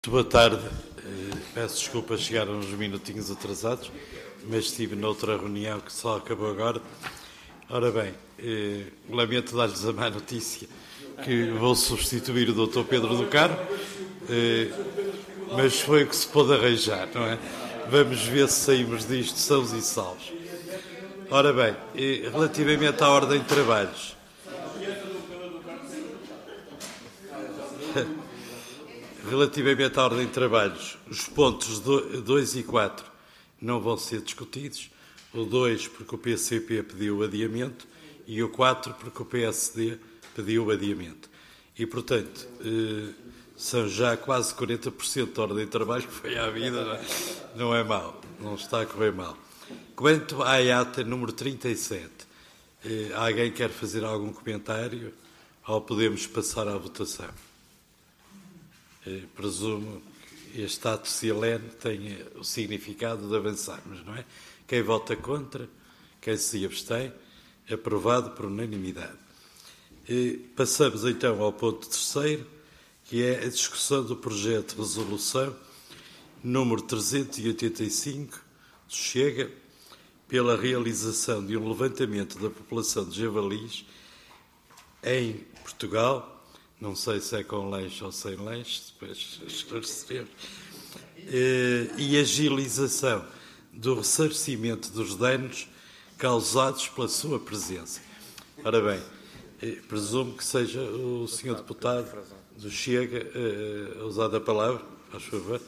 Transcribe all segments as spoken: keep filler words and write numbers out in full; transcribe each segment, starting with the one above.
Muito boa tarde. Peço desculpa chegar uns minutinhos atrasados, mas estive noutra reunião que só acabou agora. Ora bem, lamento dar-lhes a má notícia que vou substituir o doutor Pedro do Carmo, mas foi o que se pôde arranjar, não é? Vamos ver se saímos disto sãos e salvos. Ora bem, relativamente à ordem de trabalhos, Relativamente à ordem de trabalhos, os pontos dois e quatro não vão ser discutidos. O dois porque o P C P pediu o adiamento e o quatro porque o P S D pediu o adiamento. E, portanto, são já quase quarenta por cento da ordem de trabalho que foi à vida. Não é mal, não está a correr mal. Quanto à I A T A número trinta e sete, alguém quer fazer algum comentário ou podemos passar à votação? Presumo que este ato solene tenha o significado de avançarmos, não é? Quem vota contra, quem se abstém, aprovado por unanimidade. E passamos então ao ponto terceiro, que é a discussão do projeto de resolução número trezentos e oitenta e cinco, do Chega, pela realização de um levantamento da população de javalis em Portugal. Não sei se é com lanche ou sem lanche, depois esclareceremos. E agilização do ressarcimento dos danos causados pela sua presença. Ora bem, presumo que seja o senhor deputado do Chega a usar a palavra, faz favor.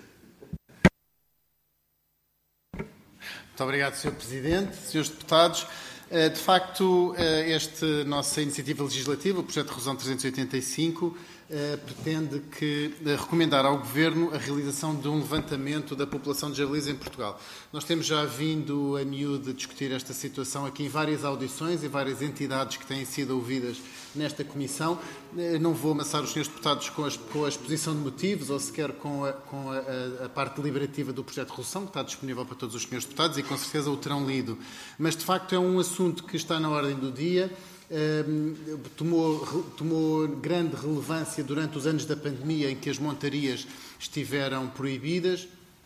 Muito obrigado, senhor Presidente, senhores deputados. De facto, esta nossa iniciativa legislativa, o projeto de resolução trezentos e oitenta e cinco, pretende que, recomendar ao Governo a realização de um levantamento da população de javalis em Portugal. Nós temos já vindo a miúdo discutir esta situação aqui em várias audições e várias entidades que têm sido ouvidas nesta Comissão. Não vou amassar os senhores deputados com a, com a exposição de motivos ou sequer com, a, com a, a parte deliberativa do projeto de resolução, que está disponível para todos os senhores deputados e com certeza o terão lido. Mas, de facto, é um assunto que está na ordem do dia. Um, tomou, tomou grande relevância durante os anos da pandemia em que as montarias estiveram proibidas.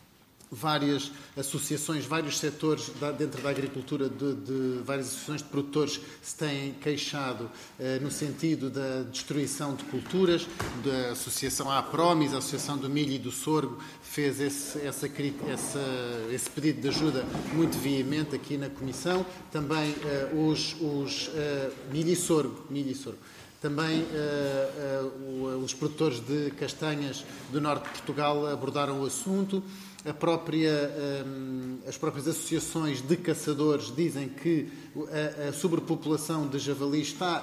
Várias associações, vários setores dentro da agricultura, de, de várias associações de produtores se têm queixado eh, no sentido da destruição de culturas. Da associação APROMIS, a Associação do Milho e do Sorgo, fez esse, essa, essa, esse pedido de ajuda muito veemente aqui na Comissão. Também eh, os, os uh, milho e sorgo, milho e sorgo. Também uh, uh, os produtores de castanhas do norte de Portugal abordaram o assunto. A própria, um, as próprias associações de caçadores dizem que a, a sobrepopulação de javalis está a,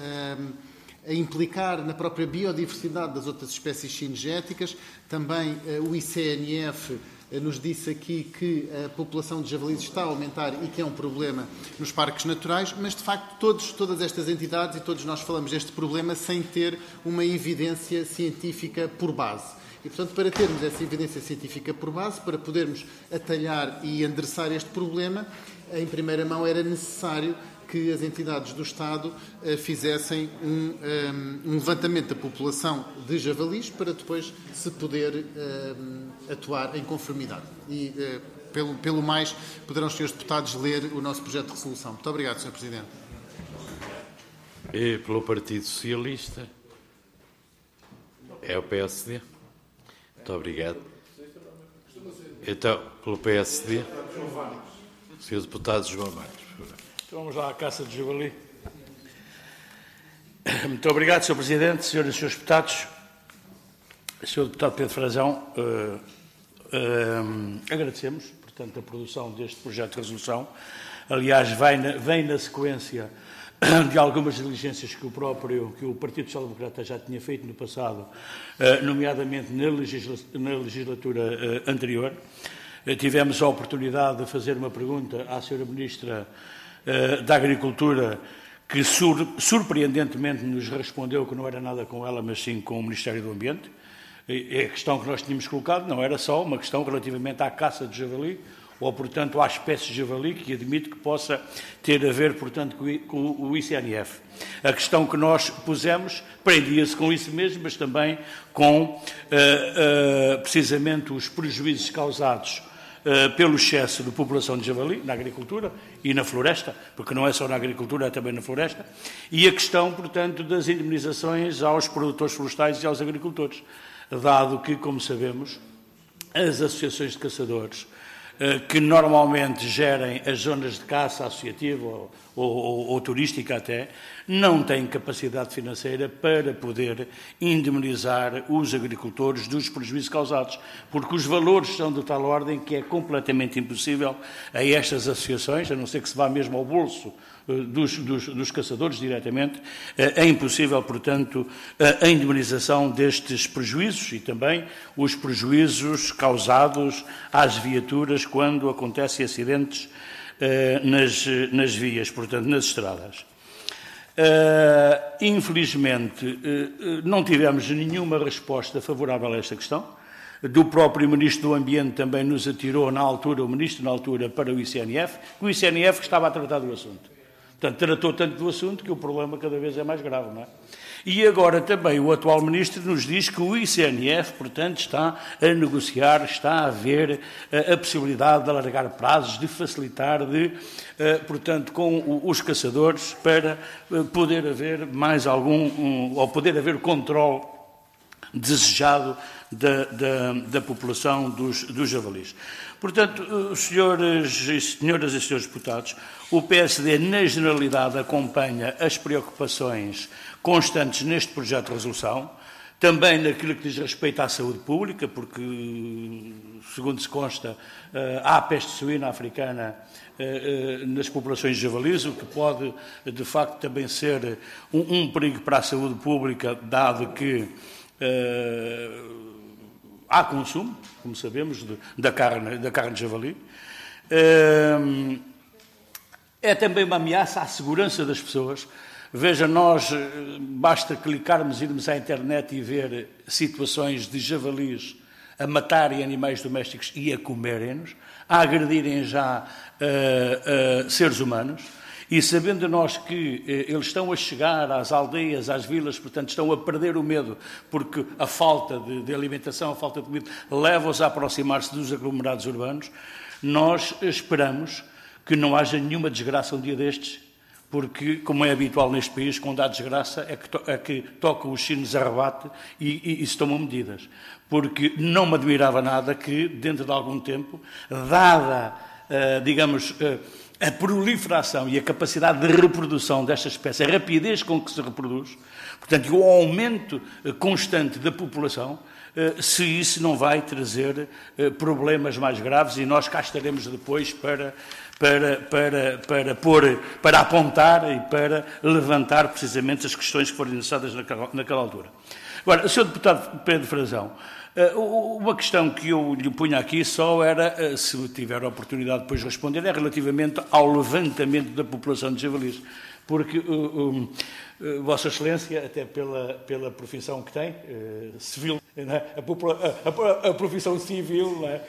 a, a implicar na própria biodiversidade das outras espécies cinegéticas. Também uh, o I C N F uh, nos disse aqui que a população de javalis está a aumentar e que é um problema nos parques naturais, mas de facto todos, todas estas entidades e todos nós falamos deste problema sem ter uma evidência científica por base. E, portanto, para termos essa evidência científica por base, para podermos atalhar e endereçar este problema, em primeira mão era necessário que as entidades do Estado uh, fizessem um, um, um levantamento da população de javalis para depois se poder uh, atuar em conformidade. E, uh, pelo, pelo mais, poderão os senhores deputados ler o nosso projeto de resolução. Muito obrigado, senhor Presidente. E pelo Partido Socialista, é o P S D. Muito obrigado. Então, pelo P S D, senhor deputado João Marcos. Então vamos lá à caça de javali. Muito obrigado, senhor Presidente, senhoras e senhores deputados. senhor Deputado Pedro Frazão, uh, uh, agradecemos, portanto, a produção deste projeto de resolução. Aliás, vai na, vem na sequência de algumas diligências que o próprio, que o Partido Social Democrata já tinha feito no passado, nomeadamente na, legisla, na legislatura anterior. Tivemos a oportunidade de fazer uma pergunta à senhora Ministra da Agricultura, que sur, surpreendentemente nos respondeu que não era nada com ela, mas sim com o Ministério do Ambiente. E a questão que nós tínhamos colocado não era só uma questão relativamente à caça de javali, ou, portanto, à espécie de javali, que admito que possa ter a ver, portanto, com o I C N F. A questão que nós pusemos prendia-se com isso mesmo, mas também com, uh, uh, precisamente, os prejuízos causados uh, pelo excesso de população de javali na agricultura e na floresta, porque não é só na agricultura, é também na floresta, e a questão, portanto, das indemnizações aos produtores florestais e aos agricultores, dado que, como sabemos, as associações de caçadores, que normalmente gerem as zonas de caça associativa ou, ou, ou turística até, não têm capacidade financeira para poder indemnizar os agricultores dos prejuízos causados, porque os valores são de tal ordem que é completamente impossível a estas associações, a não ser que se vá mesmo ao bolso Dos, dos, dos caçadores diretamente, é impossível, portanto, a indemnização destes prejuízos e também os prejuízos causados às viaturas quando acontecem acidentes eh, nas, nas vias, portanto, nas estradas. Eh, infelizmente, eh, não tivemos nenhuma resposta favorável a esta questão. Do próprio Ministro do Ambiente também nos atirou, na altura, o Ministro, na altura, para o I C N F, que o I C N F estava a tratar do assunto. Portanto, tratou tanto do assunto que o problema cada vez é mais grave, não é? E agora também o atual Ministro nos diz que o I C N F, portanto, está a negociar, está a ver a, a possibilidade de alargar prazos, de facilitar, de, uh, portanto, com os caçadores para uh, poder haver mais algum, um, ou poder haver controle desejado da, da, da população dos, dos javalis. Portanto, senhores e senhoras e senhores deputados, o P S D, na generalidade, acompanha as preocupações constantes neste projeto de resolução, também naquilo que diz respeito à saúde pública, porque, segundo se consta, há a peste suína africana nas populações de javalis, o que pode, de facto, também ser um, um perigo para a saúde pública, dado que uh, há consumo, como sabemos, de, da, carne, da carne de javali. Uh, é também uma ameaça à segurança das pessoas. Veja, nós, basta clicarmos, irmos à internet e ver situações de javalis a matarem animais domésticos e a comerem-nos, a agredirem já uh, uh, seres humanos, e sabendo nós que uh, eles estão a chegar às aldeias, às vilas, portanto estão a perder o medo, porque a falta de, de alimentação, a falta de comida, leva-os a aproximar-se dos aglomerados urbanos, nós esperamos que não haja nenhuma desgraça um dia destes, porque, como é habitual neste país, quando há desgraça, é que, to é que tocam os sinos a rebate e, e, e se tomam medidas. Porque não me admirava nada que, dentro de algum tempo, dada, uh, digamos, uh, a proliferação e a capacidade de reprodução desta espécie, a rapidez com que se reproduz, portanto, e o aumento uh, constante da população, uh, se isso não vai trazer uh, problemas mais graves, e nós cá estaremos depois para... Para, para, para, pôr, para apontar e para levantar precisamente as questões que foram lançadas naquela, naquela altura. Agora, senhor Deputado Pedro Frazão, uma questão que eu lhe punha aqui só era, se tiver a oportunidade depois de responder, é relativamente ao levantamento da população de javalis. Porque um, um, Vossa Excelência, até pela, pela profissão que tem, uh, civil, né? a, a, a, a profissão civil, né?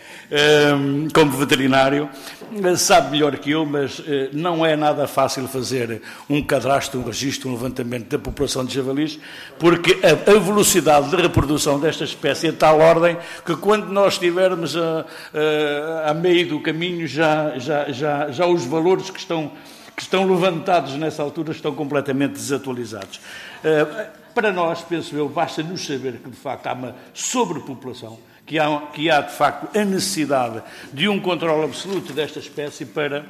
um, como veterinário, sabe melhor que eu, mas uh, não é nada fácil fazer um cadastro, um registro, um levantamento da população de javalis, porque a, a velocidade de reprodução desta espécie é de tal ordem que quando nós estivermos a, a, a meio do caminho, já, já, já, já os valores que estão... que estão levantados nessa altura estão completamente desatualizados. Uh, para nós, penso eu, basta-nos saber que, de facto, há uma sobrepopulação, que há, que há, de facto, a necessidade de um controle absoluto desta espécie para,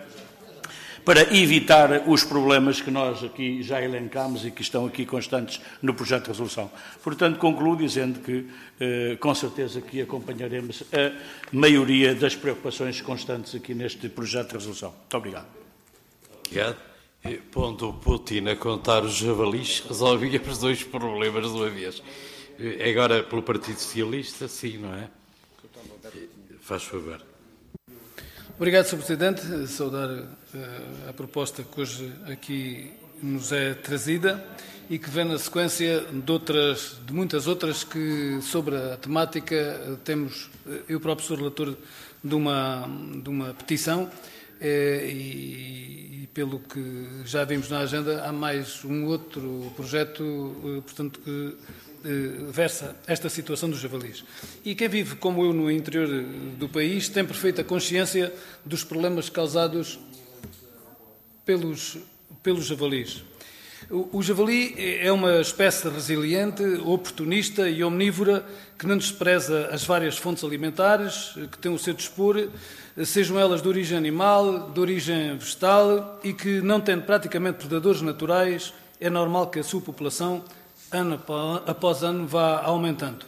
para evitar os problemas que nós aqui já elencámos e que estão aqui constantes no projeto de resolução. Portanto, concluo dizendo que, uh, com certeza, que acompanharemos a maioria das preocupações constantes aqui neste projeto de resolução. Muito obrigado. Obrigado. Pondo o Putin a contar os javalis, resolvíamos dois problemas de uma vez. Agora, pelo Partido Socialista, sim, não é? Faz favor. Obrigado, senhor Presidente. Saudar uh, a proposta que hoje aqui nos é trazida e que vem na sequência de, outras, de muitas outras que, sobre a temática, temos, eu próprio sou relator de uma, de uma petição eh, e, e, pelo que já vimos na agenda, há mais um outro projeto, eh, portanto, que eh, versa esta situação dos javalis. E quem vive, como eu, no interior do país, tem perfeita consciência dos problemas causados pelos, pelos javalis. O javali é uma espécie resiliente, oportunista e omnívora que não despreza as várias fontes alimentares que tem o seu dispor, sejam elas de origem animal, de origem vegetal, e que, não tendo praticamente predadores naturais, é normal que a sua população, ano após ano, vá aumentando.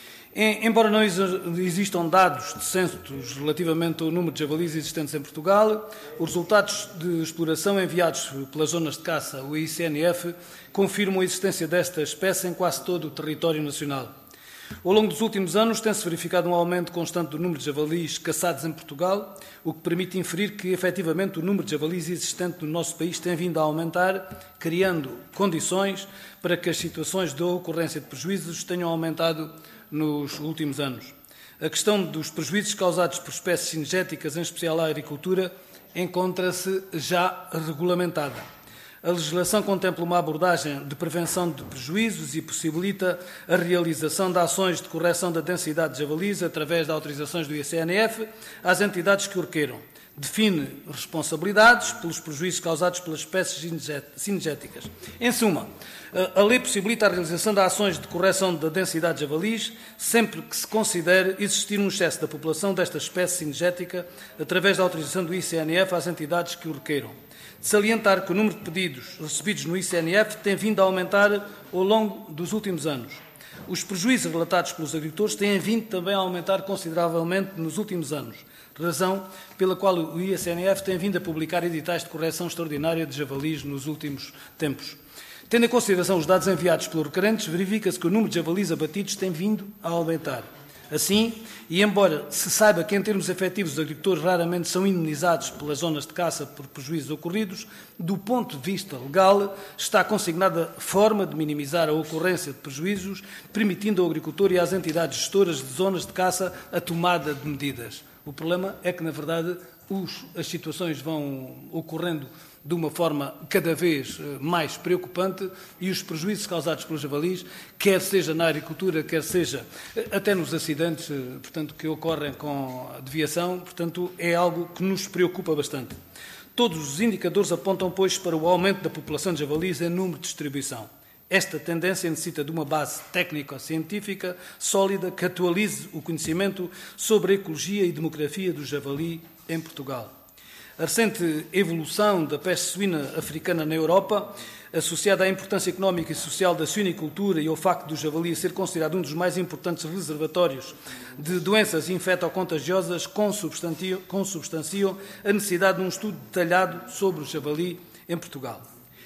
Embora não existam dados de censos relativamente ao número de javalis existentes em Portugal, os resultados de exploração enviados pelas zonas de caça, o I C N F, confirmam a existência desta espécie em quase todo o território nacional. Ao longo dos últimos anos tem-se verificado um aumento constante do número de javalis caçados em Portugal, o que permite inferir que, efetivamente, o número de javalis existente no nosso país tem vindo a aumentar, criando condições para que as situações de ocorrência de prejuízos tenham aumentado nos últimos anos. A questão dos prejuízos causados por espécies cinegéticas, em especial à agricultura, encontra-se já regulamentada. A legislação contempla uma abordagem de prevenção de prejuízos e possibilita a realização de ações de correção da densidade de javalis através de autorizações do I C N F às entidades que o requeiram. Define responsabilidades pelos prejuízos causados pelas espécies cinegéticas. Em suma, a lei possibilita a realização de ações de correção da densidade de javalis sempre que se considere existir um excesso da população desta espécie cinegética através da autorização do I C N F às entidades que o requeiram. De salientar que o número de pedidos recebidos no I C N F tem vindo a aumentar ao longo dos últimos anos. Os prejuízos relatados pelos agricultores têm vindo também a aumentar consideravelmente nos últimos anos, razão pela qual o I C N F tem vindo a publicar editais de correção extraordinária de javalis nos últimos tempos. Tendo em consideração os dados enviados pelos requerentes, verifica-se que o número de javalis abatidos tem vindo a aumentar. Assim, e embora se saiba que em termos efetivos os agricultores raramente são indenizados pelas zonas de caça por prejuízos ocorridos, do ponto de vista legal está consignada forma de minimizar a ocorrência de prejuízos, permitindo ao agricultor e às entidades gestoras de zonas de caça a tomada de medidas. O problema é que, na verdade, os, as situações vão ocorrendo de uma forma cada vez mais preocupante e os prejuízos causados pelos javalis, quer seja na agricultura, quer seja até nos acidentes, portanto, que ocorrem com a deviação, portanto, é algo que nos preocupa bastante. Todos os indicadores apontam, pois, para o aumento da população de javalis em número de distribuição. Esta tendência necessita de uma base técnico-científica sólida que atualize o conhecimento sobre a ecologia e demografia do javali em Portugal. A recente evolução da peste suína africana na Europa, associada à importância económica e social da suinicultura e ao facto do javali ser considerado um dos mais importantes reservatórios de doenças infectocontagiosas, consubstanciam, consubstanciam a necessidade de um estudo detalhado sobre o javali em Portugal.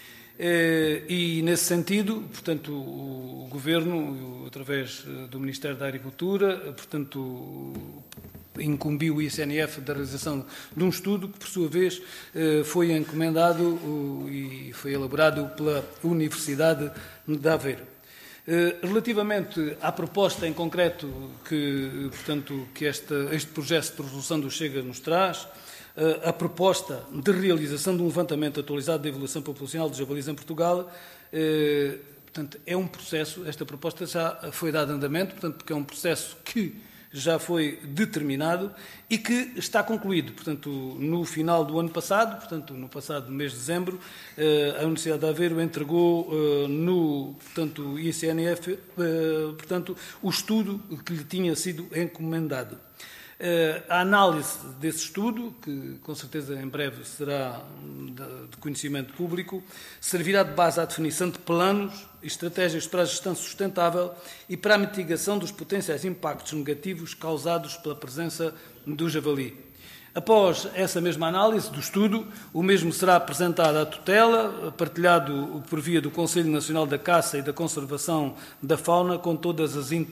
E, nesse sentido, portanto, o Governo, através do Ministério da Agricultura, portanto, incumbiu o I C N F da realização de um estudo que, por sua vez, foi encomendado e foi elaborado pela Universidade de Aveiro. Relativamente à proposta em concreto que, portanto, que este, este projeto de resolução do Chega nos traz, a proposta de realização de um levantamento atualizado da evolução populacional de javalis em Portugal, portanto, é um processo, esta proposta já foi dada andamento, portanto, porque é um processo que já foi determinado e que está concluído. Portanto, no final do ano passado, portanto, no passado mês de dezembro, a Universidade de Aveiro entregou no, portanto, I C N F, portanto, o estudo que lhe tinha sido encomendado. A análise desse estudo, que com certeza em breve será de conhecimento público, servirá de base à definição de planos e estratégias para a gestão sustentável e para a mitigação dos potenciais impactos negativos causados pela presença do javali. Após essa mesma análise do estudo, o mesmo será apresentado à tutela, partilhado por via do Conselho Nacional da Caça e da Conservação da Fauna com todas as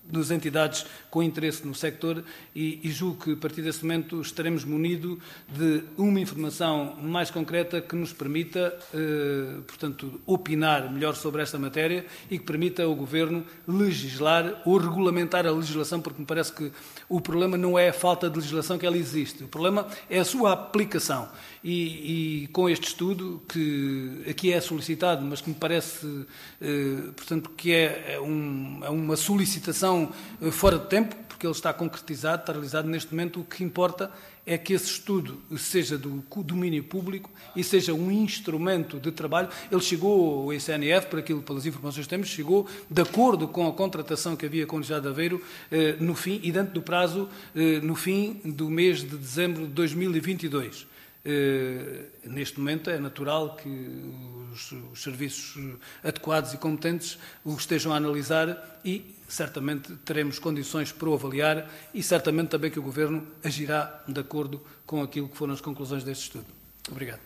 das entidades com interesse no sector e, e julgo que, a partir desse momento, estaremos munidos de uma informação mais concreta que nos permita, eh, portanto, opinar melhor sobre esta matéria e que permita ao Governo legislar ou regulamentar a legislação, porque me parece que o problema não é a falta de legislação, que ela existe. O problema é a sua aplicação. E, e com este estudo, que aqui é solicitado, mas que me parece, eh, portanto, que é, é, um, é uma solicitação eh, fora de tempo, porque ele está concretizado, está realizado neste momento, o que importa é que esse estudo seja do domínio público e seja um instrumento de trabalho. Ele chegou, o I C N F, por aquilo, pelas informações que temos, chegou de acordo com a contratação que havia com a Universidade de Aveiro eh, no fim, e dentro do prazo, eh, no fim do mês de dezembro de dois mil e vinte e dois. Uh, neste momento é natural que os, os serviços adequados e competentes o estejam a analisar e certamente teremos condições para o avaliar e certamente também que o Governo agirá de acordo com aquilo que foram as conclusões deste estudo. Obrigado.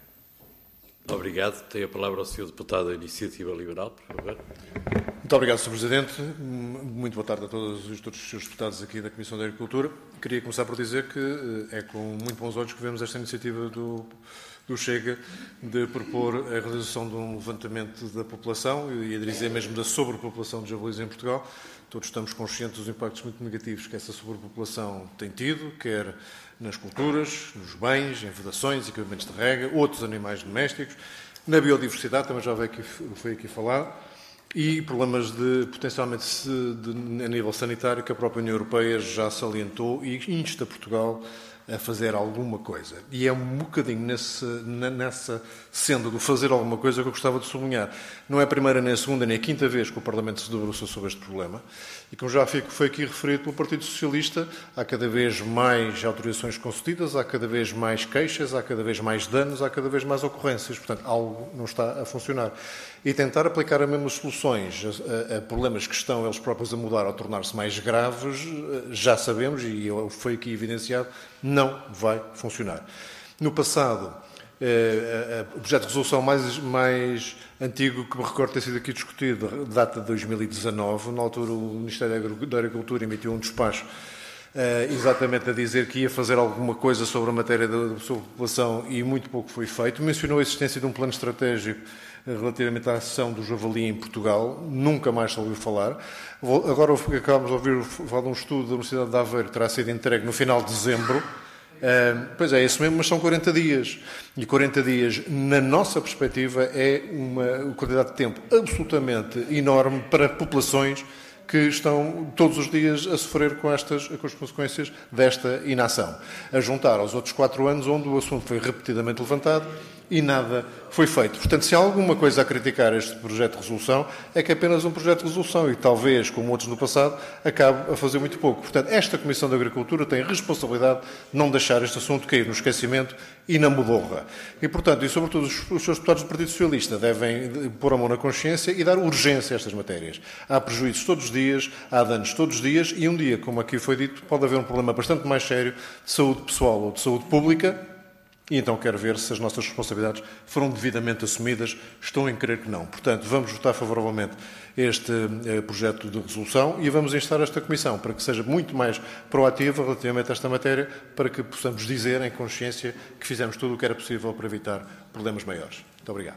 Obrigado. Tem a palavra o senhor Deputado da Iniciativa Liberal, por favor. Muito obrigado, senhor Presidente. Muito boa tarde a todos os, todos os senhores deputados aqui da Comissão da Agricultura. Queria começar por dizer que é com muito bons olhos que vemos esta iniciativa do, do Chega de propor a realização de um levantamento da população e a dizer mesmo da sobrepopulação de javalis em Portugal. Todos estamos conscientes dos impactos muito negativos que essa sobrepopulação tem tido, quer nas culturas, nos bens, em vedações, equipamentos de rega, outros animais domésticos, na biodiversidade, também já foi aqui falado, e problemas de, potencialmente de, a nível sanitário, que a própria União Europeia já salientou e insta Portugal a fazer alguma coisa. E é um bocadinho nesse, nessa senda do fazer alguma coisa que eu gostava de sublinhar. Não é a primeira, nem a segunda, nem a quinta vez que o Parlamento se debruça sobre este problema. E como já foi aqui referido pelo Partido Socialista, há cada vez mais autorizações concedidas, há cada vez mais queixas, há cada vez mais danos, há cada vez mais ocorrências. Portanto, algo não está a funcionar. E tentar aplicar as mesmas soluções a, a problemas que estão eles próprios a mudar ou a tornar-se mais graves, já sabemos, e foi aqui evidenciado, não vai funcionar. No passado, eh, o projeto de resolução mais, mais antigo que me recordo ter sido aqui discutido, data de dois mil e dezanove, na altura o Ministério da Agricultura emitiu um despacho eh, exatamente a dizer que ia fazer alguma coisa sobre a matéria da sobrepopulação e muito pouco foi feito. Mencionou a existência de um plano estratégico relativamente à ação do javali em Portugal, nunca mais se ouviu falar. Agora acabamos de ouvir falar de um estudo da Universidade de Aveiro que terá sido entregue no final de dezembro. Uh, pois é, isso mesmo, mas são quarenta dias. E quarenta dias, na nossa perspectiva, é uma quantidade de tempo absolutamente enorme para populações que estão todos os dias a sofrer com, estas, com as consequências desta inação. A juntar aos outros quatro anos, onde o assunto foi repetidamente levantado e nada foi feito. Portanto, se há alguma coisa a criticar este projeto de resolução, é que é apenas um projeto de resolução e talvez, como outros no passado, acabe a fazer muito pouco. Portanto, esta Comissão da Agricultura tem a responsabilidade de não deixar este assunto cair no esquecimento e na modorra. E, portanto, e sobretudo os, os seus deputados do Partido Socialista devem pôr a mão na consciência e dar urgência a estas matérias. Há prejuízos todos os dias, há danos todos os dias e um dia, como aqui foi dito, pode haver um problema bastante mais sério de saúde pessoal ou de saúde pública. E então quero ver se as nossas responsabilidades foram devidamente assumidas. Estou em crer que não. Portanto, vamos votar favoravelmente este eh, projeto de resolução e vamos instar esta Comissão para que seja muito mais proativa relativamente a esta matéria, para que possamos dizer em consciência que fizemos tudo o que era possível para evitar problemas maiores. Muito obrigado.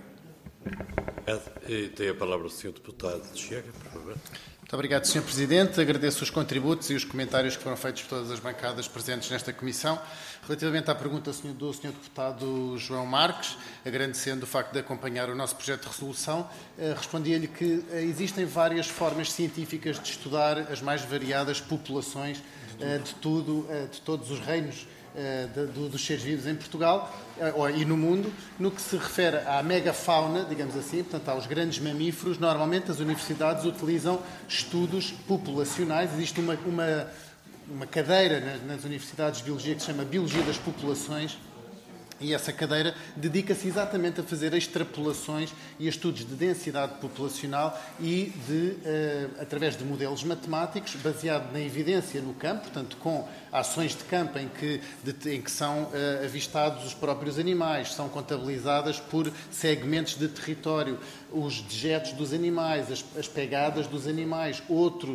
E tem a palavra o senhor Deputado de Chega, por favor. Muito obrigado, senhor Presidente. Agradeço os contributos e os comentários que foram feitos por todas as bancadas presentes nesta Comissão. Relativamente à pergunta do senhor Deputado João Marques, agradecendo o facto de acompanhar o nosso projeto de resolução, respondi-lhe que existem várias formas científicas de estudar as mais variadas populações de tudo, de todos os reinos dos seres vivos em Portugal e no mundo. No que se refere à megafauna, digamos assim, portanto, aos grandes mamíferos, normalmente as universidades utilizam estudos populacionais. Existe uma, uma, uma cadeira nas, nas universidades de biologia que se chama Biologia das Populações, e essa cadeira dedica-se exatamente a fazer extrapolações e estudos de densidade populacional e de, eh, através de modelos matemáticos, baseado na evidência no campo, portanto, com ações de campo em que, de, em que são eh, avistados os próprios animais, são contabilizadas por segmentos de território, os dejetos dos animais, as, as pegadas dos animais, outros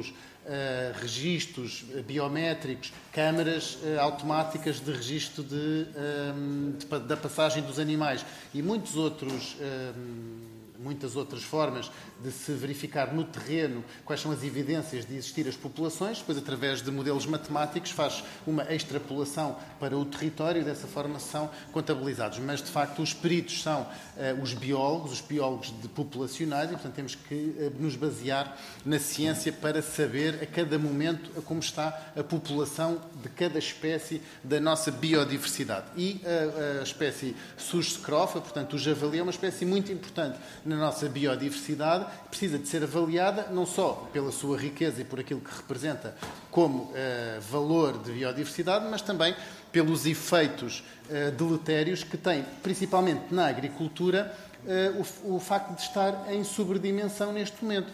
uh, registros biométricos, câmaras uh, automáticas de registro de, um, de, da passagem dos animais e muitos outros, um, muitas outras formas de se verificar no terreno quais são as evidências de existir as populações, depois através de modelos matemáticos faz uma extrapolação para o território e dessa forma são contabilizados. Mas, de facto, os peritos são uh, os biólogos, os biólogos de populacionais e, portanto, temos que uh, nos basear na ciência para saber a cada momento como está a população de cada espécie da nossa biodiversidade. E a, a espécie sus-scrofa, portanto, o javali, é uma espécie muito importante na nossa biodiversidade, precisa de ser avaliada não só pela sua riqueza e por aquilo que representa como uh, valor de biodiversidade, mas também pelos efeitos uh, deletérios que tem, principalmente na agricultura, uh, o, o facto de estar em sobredimensão neste momento.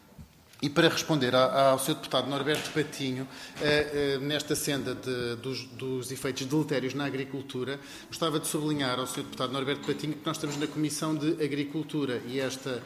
E para responder ao senhor deputado Norberto Patinho, nesta senda de, dos, dos efeitos deletérios na agricultura, gostava de sublinhar ao senhor deputado Norberto Patinho que nós estamos na Comissão de Agricultura e esta,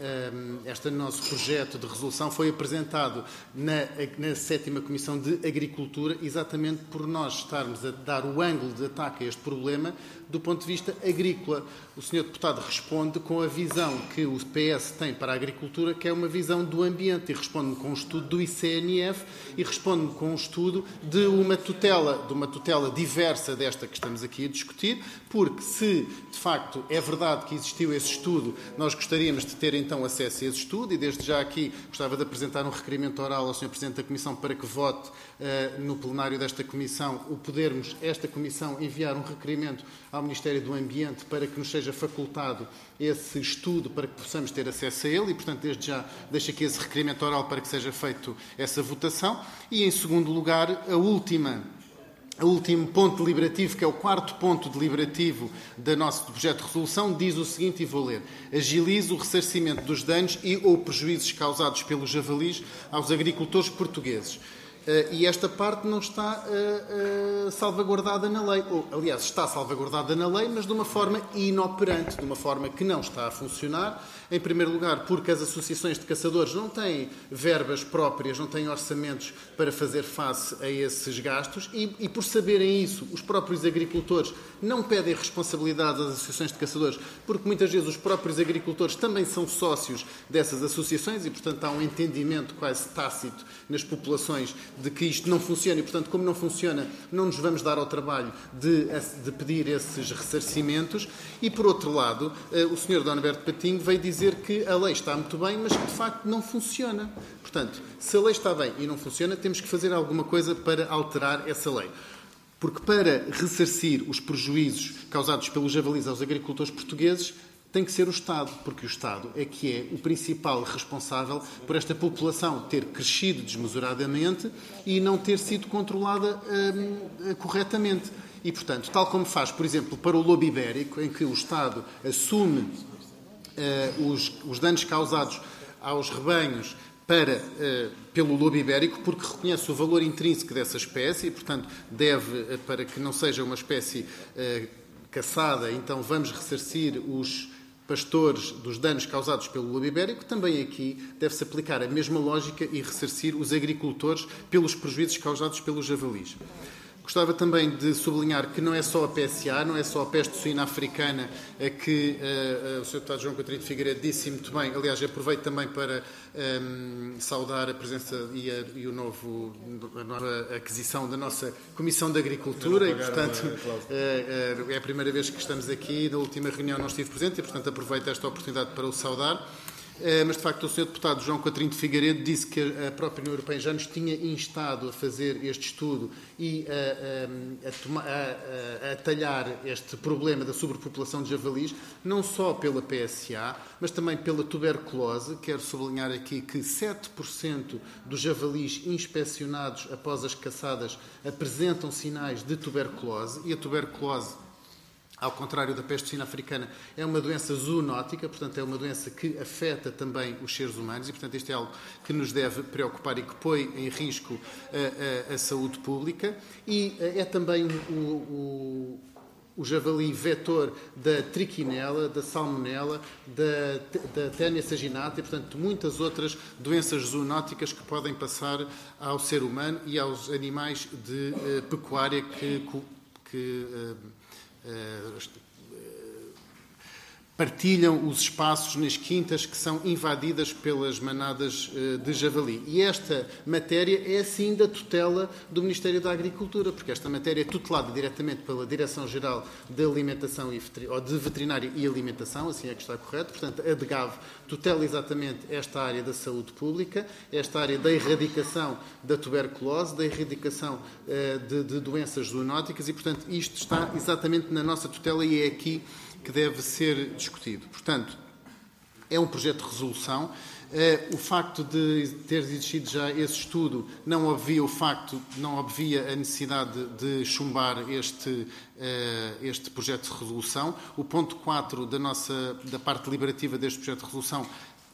este nosso projeto de resolução foi apresentado na, na sétima Comissão de Agricultura exatamente por nós estarmos a dar o ângulo de ataque a este problema do ponto de vista agrícola. O senhor deputado responde com a visão que o P S tem para a agricultura, que é uma visão do ambiente, e responde-me com um estudo do I C N F e responde-me com um estudo de uma tutela, de uma tutela diversa desta que estamos aqui a discutir, porque se, de facto, é verdade que existiu esse estudo, nós gostaríamos de ter, então, acesso a esse estudo e, desde já aqui, gostava de apresentar um requerimento oral ao senhor Presidente da Comissão para que vote uh, no plenário desta Comissão o podermos, esta Comissão, enviar um requerimento ao Ministério do Ambiente para que nos seja facultado esse estudo para que possamos ter acesso a ele e, portanto, desde já deixo aqui esse requerimento oral para que seja feito essa votação. E, em segundo lugar, a última, o último ponto deliberativo, que é o quarto ponto deliberativo do nosso projeto de resolução, diz o seguinte, e vou ler: agilize o ressarcimento dos danos e ou prejuízos causados pelos javalis aos agricultores portugueses. Uh, e esta parte não está uh, uh, salvaguardada na lei. Ou, aliás, está salvaguardada na lei, mas de uma forma inoperante, de uma forma que não está a funcionar. Em primeiro lugar, porque as associações de caçadores não têm verbas próprias, não têm orçamentos para fazer face a esses gastos e, e por saberem isso, os próprios agricultores não pedem responsabilidade às associações de caçadores, porque muitas vezes os próprios agricultores também são sócios dessas associações e, portanto, há um entendimento quase tácito nas populações de que isto não funciona e, portanto, como não funciona, não nos vamos dar ao trabalho de, de pedir esses ressarcimentos. E, por outro lado, o senhor Dom Norberto Patinho veio dizer que a lei está muito bem, mas que, de facto, não funciona. Portanto, se a lei está bem e não funciona, temos que fazer alguma coisa para alterar essa lei. Porque para ressarcir os prejuízos causados pelos javalis aos agricultores portugueses, tem que ser o Estado, porque o Estado é que é o principal responsável por esta população ter crescido desmesuradamente e não ter sido controlada hum, corretamente. E, portanto, tal como faz, por exemplo, para o lobo ibérico, em que o Estado assume uh, os, os danos causados aos rebanhos para, uh, pelo lobo ibérico, porque reconhece o valor intrínseco dessa espécie e, portanto, deve, uh, para que não seja uma espécie uh, caçada, então vamos ressarcir os pastores dos danos causados pelo lobo ibérico. Também aqui deve-se aplicar a mesma lógica e ressarcir os agricultores pelos prejuízos causados pelos javalis. Gostava também de sublinhar que não é só a P S A, não é só a peste suína africana, a que uh, uh, o senhor deputado João Coutinho de Figueiredo disse muito bem. Aliás, aproveito também para um, saudar a presença e, a, e o novo, a nova aquisição da nossa Comissão de Agricultura e, portanto, uh, uh, é a primeira vez que estamos aqui. Na última reunião não estive presente e, portanto, aproveito esta oportunidade para o saudar. Mas, de facto, o senhor deputado João Coutinho de Figueiredo disse que a própria União Europeia já nos tinha instado a fazer este estudo e a, a, a, toma, a, a, a talhar este problema da sobrepopulação de javalis, não só pela P S A, mas também pela tuberculose. Quero sublinhar aqui que sete por cento dos javalis inspecionados após as caçadas apresentam sinais de tuberculose e a tuberculose, ao contrário da peste suína africana, é uma doença zoonótica, portanto é uma doença que afeta também os seres humanos e, portanto, isto é algo que nos deve preocupar e que põe em risco a, a, a saúde pública. E é também o, o, o javali vetor da triquinela, da salmonela, da, da ténia saginata e, portanto, de muitas outras doenças zoonóticas que podem passar ao ser humano e aos animais de uh, pecuária que, que uh, uh, partilham os espaços nas quintas que são invadidas pelas manadas de javali. E esta matéria é, sim, da tutela do Ministério da Agricultura, porque esta matéria é tutelada diretamente pela Direção-Geral de Alimentação e ou de Veterinária e Alimentação, assim é que está correto. Portanto, a DGAV tutela exatamente esta área da saúde pública, esta área da erradicação da tuberculose, da erradicação uh, de, de doenças zoonóticas e, portanto, isto está exatamente na nossa tutela e é aqui que deve ser discutido. Portanto, é um projeto de resolução. O facto de ter existido já esse estudo não obvia o facto, não obvia a necessidade de chumbar este, este projeto de resolução. O ponto quatro da, nossa, da parte deliberativa deste projeto de resolução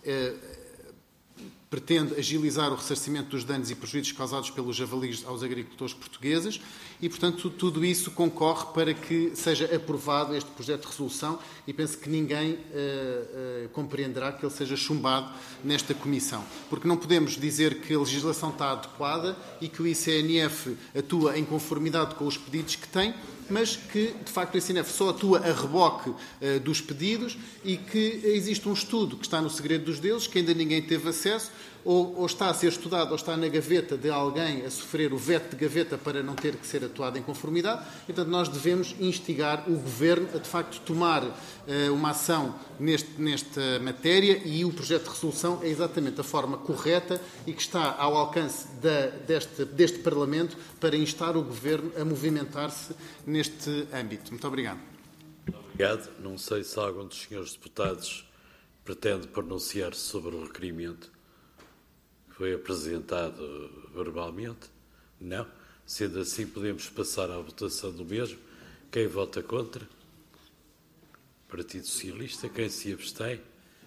pretende agilizar o ressarcimento dos danos e prejuízos causados pelos javalis aos agricultores portugueses e, portanto, tudo isso concorre para que seja aprovado este projeto de resolução e penso que ninguém uh, uh, compreenderá que ele seja chumbado nesta comissão. Porque não podemos dizer que a legislação está adequada e que o I C N F atua em conformidade com os pedidos que tem, mas que, de facto, o I C N F só atua a reboque uh, dos pedidos e que existe um estudo que está no segredo dos deuses, que ainda ninguém teve acesso, ou, ou está a ser estudado, ou está na gaveta de alguém a sofrer o veto de gaveta para não ter que ser atuado em conformidade. Portanto, nós devemos instigar o Governo a, de facto, tomar uh, uma ação neste, nesta matéria e o projeto de resolução é exatamente a forma correta e que está ao alcance da, deste, deste Parlamento para instar o Governo a movimentar-se neste âmbito. Muito obrigado. Obrigado. Não sei se algum dos senhores deputados pretende pronunciar-se sobre o requerimento que foi apresentado verbalmente. Não. Sendo assim, podemos passar à votação do mesmo. Quem vota contra? Partido Socialista. Quem se abstém?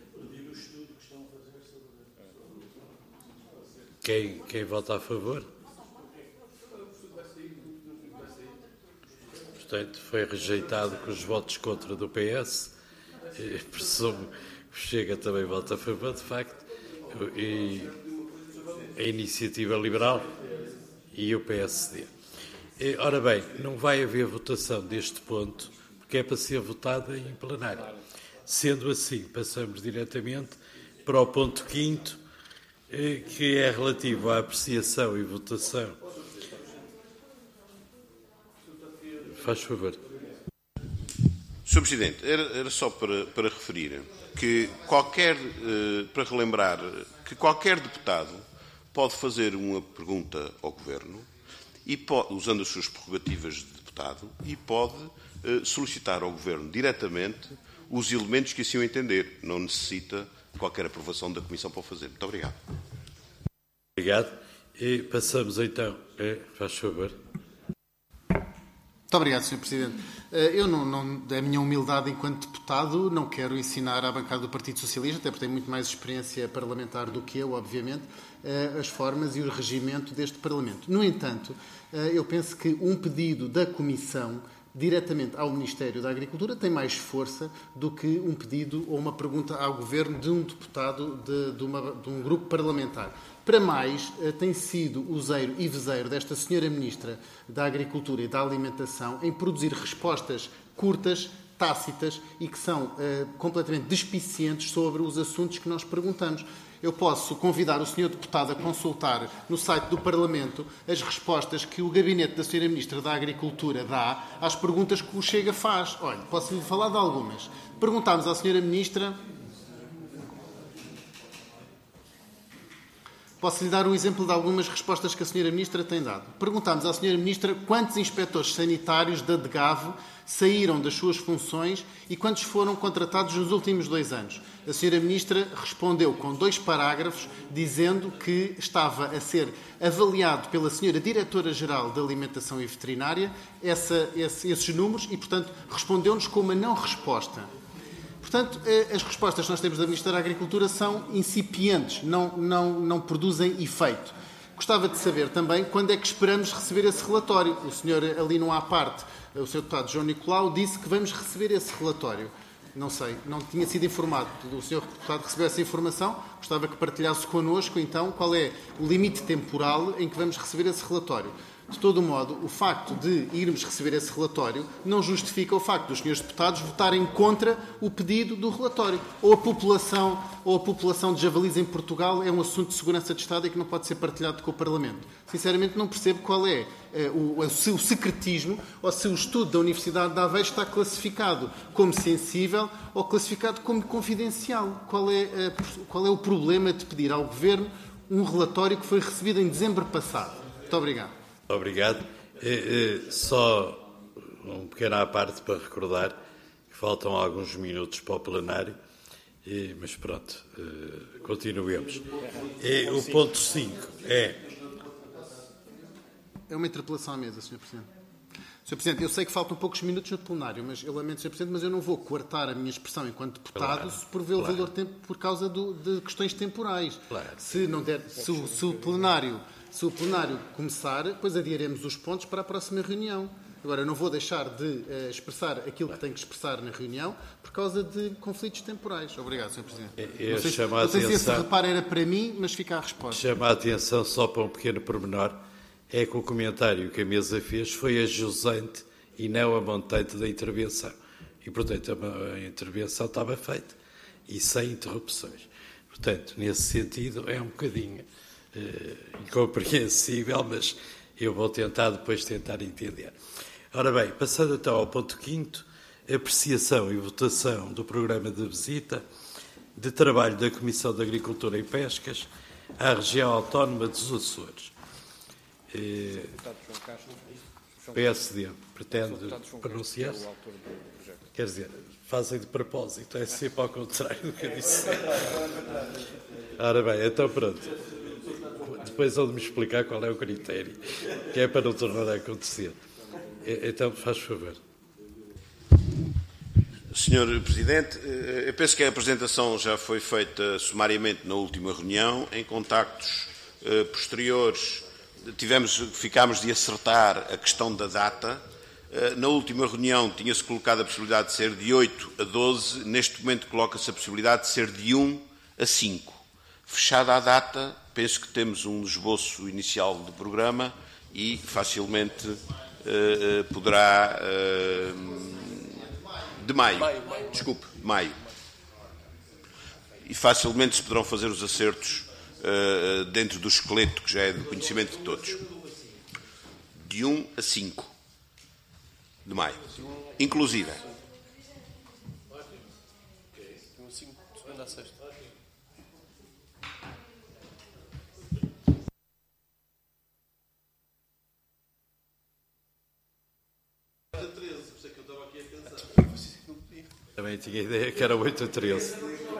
Quem, quem vota a favor? Portanto, foi rejeitado com os votos contra do P S. E, presumo que Chega também vota a favor, de facto. E a Iniciativa Liberal e o P S D. E, ora bem, não vai haver votação deste ponto, porque é para ser votado em plenário. Sendo assim, passamos diretamente para o ponto quinto, que é relativo à apreciação e votação. Faz favor. senhor Presidente, era, era só para, para referir que qualquer, para relembrar que qualquer deputado pode fazer uma pergunta ao Governo, e pode, usando as suas prerrogativas de deputado, e pode solicitar ao Governo diretamente os elementos que assim o entender. Não necessita de qualquer aprovação da Comissão para o fazer. Muito obrigado. Obrigado. E passamos então. É, faz favor. Muito obrigado, senhor Presidente. Eu, não, não, a minha humildade enquanto deputado, não quero ensinar à bancada do Partido Socialista, até porque tenho muito mais experiência parlamentar do que eu, obviamente, as formas e o regimento deste Parlamento. No entanto, eu penso que um pedido da Comissão diretamente ao Ministério da Agricultura tem mais força do que um pedido ou uma pergunta ao Governo de um deputado de, de, uma, de um grupo parlamentar. Para mais, tem sido useiro e vezeiro desta senhora Ministra da Agricultura e da Alimentação em produzir respostas curtas, tácitas e que são uh, completamente despicientes sobre os assuntos que nós perguntamos. Eu posso convidar o senhor deputado a consultar no site do Parlamento as respostas que o gabinete da senhora Ministra da Agricultura dá às perguntas que o Chega faz. Olha, posso-lhe falar de algumas. Perguntámos à senhora Ministra... Posso-lhe dar um exemplo de algumas respostas que a senhora Ministra tem dado. Perguntámos à senhora Ministra quantos inspectores sanitários da DGAV saíram das suas funções e quantos foram contratados nos últimos dois anos. A senhora Ministra respondeu com dois parágrafos dizendo que estava a ser avaliado pela senhora Diretora-Geral da Alimentação e Veterinária essa, esse, esses números e, portanto, respondeu-nos com uma não resposta. Portanto, as respostas que nós temos da Ministra da Agricultura são incipientes, não, não, não produzem efeito. Gostava de saber também quando é que esperamos receber esse relatório. O senhor, ali não há parte, o senhor deputado João Nicolau disse que vamos receber esse relatório. Não sei, não tinha sido informado. O senhor deputado recebeu essa informação. Gostava que partilhasse connosco, então, qual é o limite temporal em que vamos receber esse relatório. De todo modo, o facto de irmos receber esse relatório não justifica o facto dos senhores deputados votarem contra o pedido do relatório. Ou a população, ou a população de javalis em Portugal é um assunto de segurança de Estado e que não pode ser partilhado com o Parlamento. Sinceramente, não percebo qual é uh, o, o secretismo ou se o estudo da Universidade de Aveiro está classificado como sensível ou classificado como confidencial. Qual é, uh, qual é o problema de pedir ao Governo um relatório que foi recebido em dezembro passado? Muito obrigado. Obrigado. É, é, só um pequeno à parte para recordar que faltam alguns minutos para o plenário, é, mas pronto, é, continuemos. É, o ponto cinco é... É uma interpelação à mesa, senhor Presidente. senhor Presidente, eu sei que faltam poucos minutos no plenário, mas eu lamento, senhor Presidente, mas eu não vou coartar a minha expressão enquanto deputado claro, por, ver claro. o valor tempo, por causa do, de questões temporais. Claro. Se, não der, se, o, se o plenário... Se o plenário começar, depois adiaremos os pontos para a próxima reunião. Agora, eu não vou deixar de uh, expressar aquilo que tenho que expressar na reunião por causa de conflitos temporais. Obrigado, senhor Presidente. Eu não sei, chamo se, não sei atenção, se esse reparo era para mim, mas fica a resposta. Chama a atenção só para um pequeno pormenor, é que o comentário que a mesa fez foi a jusante e não a montante da intervenção. E, portanto, a, a intervenção estava feita e sem interrupções. Portanto, nesse sentido, é um bocadinho... Uh, incompreensível, mas eu vou tentar depois tentar entender. Ora bem, passando então ao ponto quinto, apreciação e votação do programa de visita de trabalho da Comissão de Agricultura e Pescas à região autónoma dos Açores. Uh, P S D pretende pronunciar-se? Quer dizer, fazem de propósito, é sempre ao contrário do que eu disse. Ora bem, então pronto. Depois ele me explicar qual é o critério, que é para não tornar a acontecer. Então, faz favor. senhor Presidente, eu penso que a apresentação já foi feita sumariamente na última reunião. Em contactos eh, posteriores, tivemos, ficámos de acertar a questão da data. Eh, na última reunião tinha-se colocado a possibilidade de ser de oito a doze. Neste momento coloca-se a possibilidade de ser de um a cinco. Fechada a data, penso que temos um esboço inicial do programa e facilmente uh, poderá... Uh, de maio, desculpe, maio. E facilmente se poderão fazer os acertos uh, dentro do esqueleto, que já é do conhecimento de todos. De um a cinco de maio, inclusive. Também tinha a ideia que era oito a treze.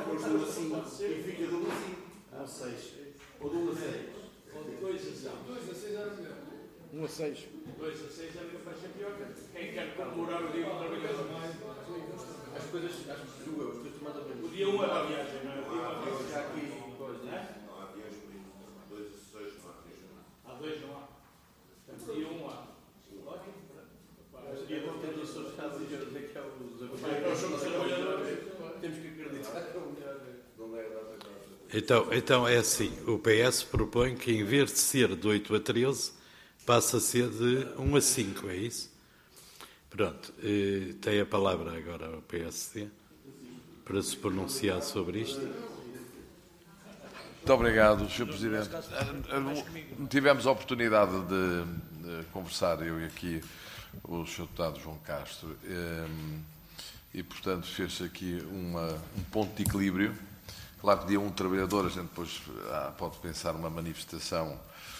um a seis. dois a seis é que faz pior. Quem quer comemorar o dia do trabalhador? As coisas, as duas, o dia um é para a viagem, não é? O dia um é para a viagem. Aqui, depois, não é? Não há dias dois a seis, não há dias. Há dois, não há. Portanto, dia um há. O dia do trabalhador está a dizer que é os nós somos trabalhadores, temos que acreditar que é o melhor. Então, então é assim, o P S propõe que em vez de ser de oito a treze, passa a ser de um a cinco, é isso? Pronto, eh, tem a palavra agora o P S D para se pronunciar sobre isto. Muito obrigado, senhor Presidente. Tivemos a oportunidade de, de conversar, eu e aqui o senhor Deputado João Castro, e, portanto, fez-se aqui uma, um ponto de equilíbrio. Claro que dia um trabalhador, a gente depois ah, pode pensar uma manifestação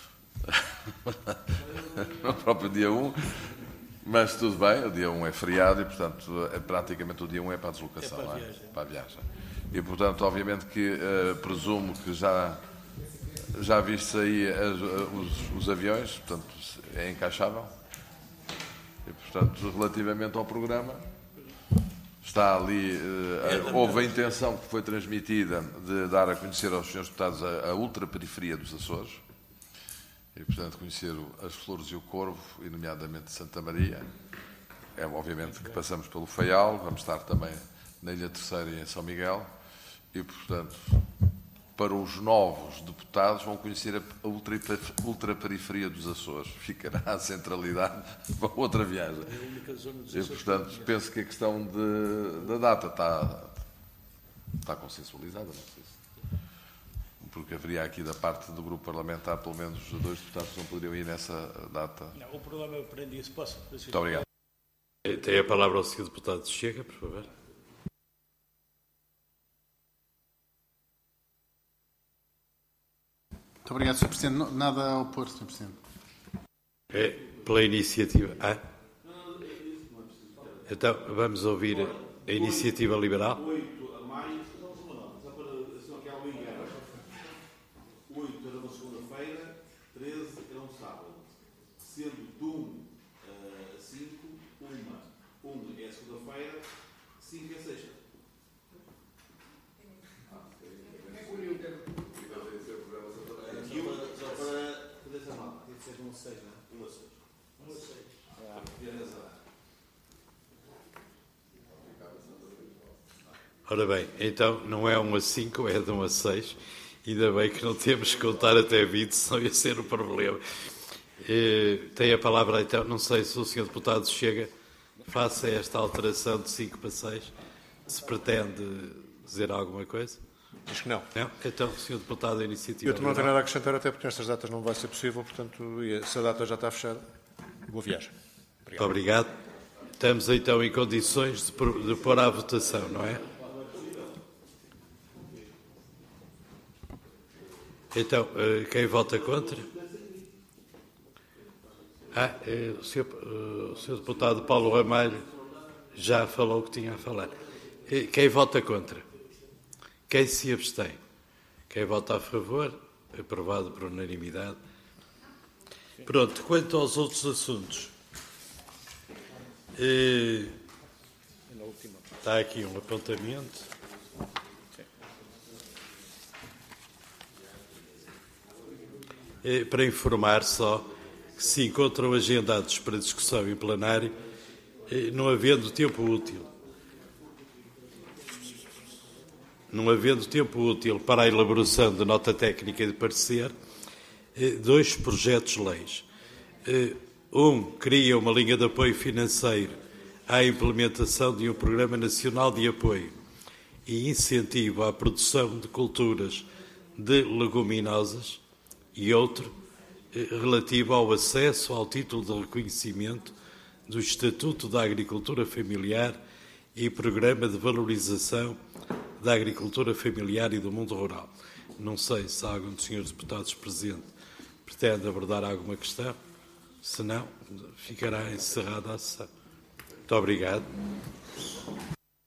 no próprio dia um, mas tudo bem, o dia um é feriado e, portanto, é, praticamente o dia um é para a deslocação, é para a viagem. Não é? Para a viagem. E, portanto, obviamente que uh, presumo que já, já viste aí as, os, os aviões, portanto, é encaixável. E, portanto, relativamente ao programa, está ali, uh, houve a intenção que foi transmitida de dar a conhecer aos senhores deputados a, a ultraperiferia dos Açores. e, portanto, conhecer as Flores e o Corvo, e nomeadamente Santa Maria. É obviamente que passamos pelo Faial, vamos estar também na Ilha Terceira e em São Miguel, e, portanto, para os novos deputados, vão conhecer a ultra, ultraperiferia dos Açores. Ficará a centralidade para outra viagem. E, portanto, penso que a questão de, da data está, está consensualizada, não sei se, porque haveria aqui da parte do grupo parlamentar, pelo menos dois deputados que não poderiam ir nessa data. Não, o problema eu aprendi isso. Posso? Muito obrigado. Tem a palavra ao senhor deputado Chega, por favor. Muito obrigado, senhor Presidente. Nada a opor, senhor Presidente. É pela iniciativa. Ah? Então, vamos ouvir a iniciativa liberal. oito a mais, só para só que há uma engano. oito era uma segunda-feira, treze era um sábado. Sendo de um a cinco, uma. um é segunda-feira, cinco é sexta. E uma, só para poder ser mal, tem que ser um a seis, não é? um a seis. um a seis. Ah, Ora bem, então não é um a cinco, é de um a seis. Ainda bem que não temos que contar até vinte, senão ia ser um problema. Eh, tem a palavra então, não sei se o senhor deputado Chega, faça esta alteração de cinco para seis, se pretende dizer alguma coisa. Diz que não. Não? Então, o senhor deputado da iniciativa. Eu também não tenho nada a acrescentar, até porque nestas datas não vai ser possível, portanto, se a data já está fechada, boa viagem. Obrigado. Muito obrigado. Estamos então em condições de pôr, de pôr à votação, não é? Então, quem vota contra? Ah, o senhor, o senhor deputado Paulo Ramalho já falou o que tinha a falar. Quem vota contra? Quem se abstém? Quem vota a favor? Aprovado por unanimidade. Pronto, quanto aos outros assuntos, está aqui um apontamento. Para informar só que se encontram agendados para discussão em plenário, não havendo tempo útil, não havendo tempo útil para a elaboração de nota técnica de parecer, dois projetos de leis. Um cria uma linha de apoio financeiro à implementação de um Programa Nacional de Apoio e incentivo à produção de culturas de leguminosas, e outro relativo ao acesso ao título de reconhecimento do Estatuto da Agricultura Familiar e Programa de Valorização da Agricultura Familiar e do Mundo Rural. Não sei se algum dos senhores deputados presentes pretende abordar alguma questão. Se não, ficará encerrada a sessão. Muito obrigado.